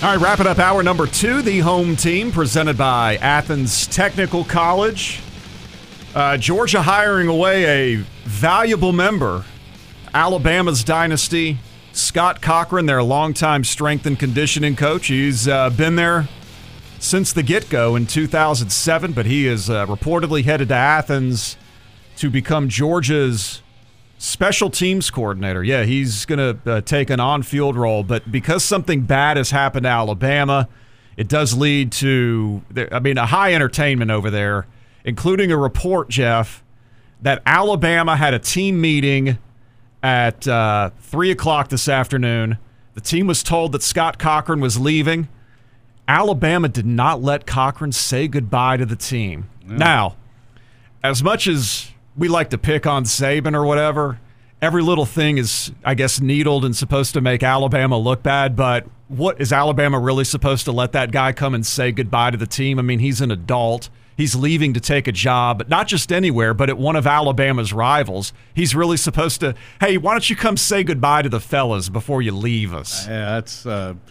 All right, wrapping up hour number 2, the home team presented by Athens Technical College. Georgia hiring away a valuable member, Alabama's dynasty, Scott Cochran, their longtime strength and conditioning coach. He's been there since the get-go in 2007, but he is reportedly headed to Athens to become Georgia's special teams coordinator. Yeah, he's going to take an on-field role, but because something bad has happened to Alabama, it does lead to, a high entertainment over there, including a report, Jeff, that Alabama had a team meeting at 3 o'clock this afternoon. The team was told that Scott Cochran was leaving. Alabama did not let Cochran say goodbye to the team. Yeah. Now, as much as we like to pick on Saban or whatever, every little thing is, I guess, needled and supposed to make Alabama look bad, but what is Alabama really supposed to let that guy come and say goodbye to the team? I mean, he's an adult. He's leaving to take a job, not just anywhere, but at one of Alabama's rivals. He's really supposed to, hey, why don't you come say goodbye to the fellas before you leave us? Yeah, that's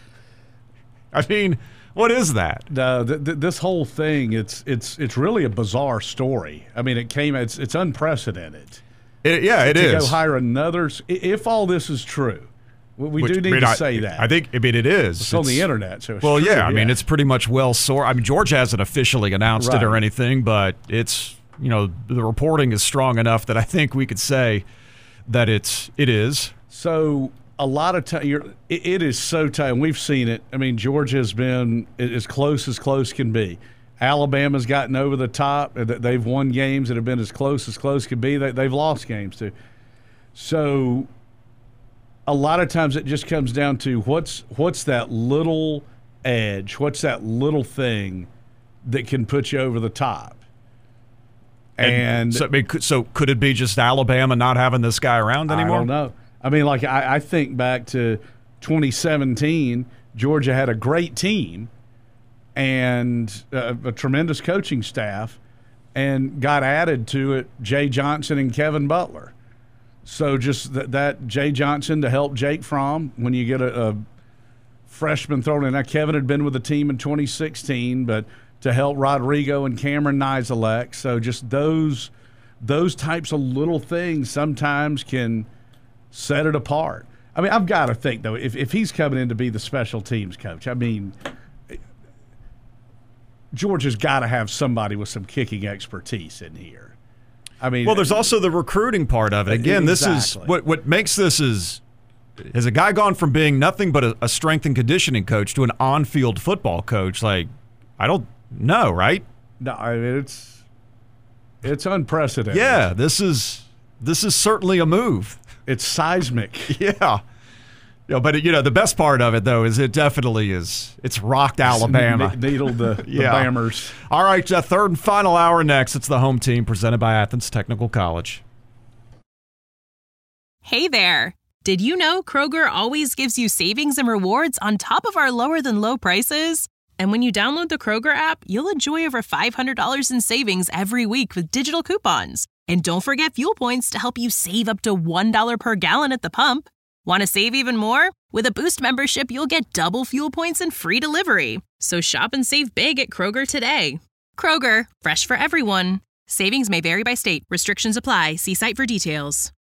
what is that? This whole thing, it's really a bizarre story. I mean, it's unprecedented. It to is. Go hire another. If all this is true, we do need to say that. I think it is. It's on the internet, so it's well, true, yeah. I mean, it's pretty much I mean, Georgia hasn't officially announced it or anything, but it's, the reporting is strong enough that I think we could say that it is. So a lot of time, it is so tight. And we've seen it. I mean, Georgia has been as close can be. Alabama's gotten over the top. They've won games that have been as close can be. They've lost games too. So a lot of times it just comes down to what's that little edge, what's that little thing that can put you over the top. And so could it be just Alabama not having this guy around anymore? I don't know. I mean, like I think back to 2017, Georgia had a great team and a tremendous coaching staff, and got added to it Jay Johnson and Kevin Butler. So just that Jay Johnson to help Jake Fromm when you get a freshman thrown in. Now, Kevin had been with the team in 2016, but to help Rodrigo and Cameron Nizelek. So just those types of little things sometimes can set it apart. I mean, I've got to think, though, if he's coming in to be the special teams coach, I mean, Georgia's got to have somebody with some kicking expertise in here. I mean, well, there's also the recruiting part of it. Again, exactly. This is what makes this is has a guy gone from being nothing but a strength and conditioning coach to an on-field football coach? Like, I don't know, right? No, I mean it's unprecedented. Yeah, this is certainly a move. It's seismic. Yeah. But the best part of it, though, is it definitely is. It's rocked Alabama. Needled the Bammers. All right, third and final hour next. It's the home team presented by Athens Technical College. Hey there. Did you know Kroger always gives you savings and rewards on top of our lower-than-low prices? And when you download the Kroger app, you'll enjoy over $500 in savings every week with digital coupons. And don't forget fuel points to help you save up to $1 per gallon at the pump. Want to save even more? With a Boost membership, you'll get double fuel points and free delivery. So shop and save big at Kroger today. Kroger, fresh for everyone. Savings may vary by state. Restrictions apply. See site for details.